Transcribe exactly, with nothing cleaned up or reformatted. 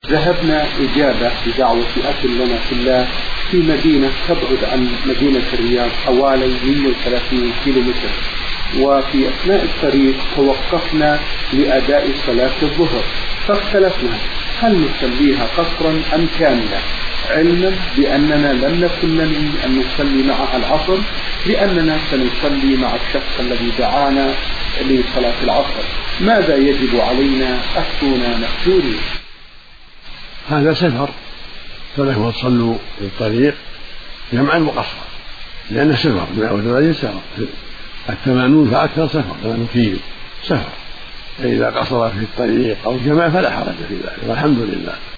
ذهبنا إجابة بدعوة أخ لنا في الله في مدينة تبعد عن مدينة الرياض حوالي مئة وثلاثين كيلومتر، وفي أثناء الطريق توقفنا لأداء صلاة الظهر، فاختلفنا هل نصليها قصرا أم كاملة، علما بأننا لم نكن ننوي أن نصلي معها العصر لأننا سنصلي مع الشخص الذي دعانا لصلاة العصر. ماذا يجب علينا؟ أفتونا مأجورين. هذا سفر، فلكم تصلوا في الطريق جمعا مقصرا لأنه سفر، مئة وثلاثين سفر، الثمانون فأكثر سفر، ثمانون كيلو سفر، فإذا قصر في الطريق أو جمع فلا حرج في ذلك، والحمد لله.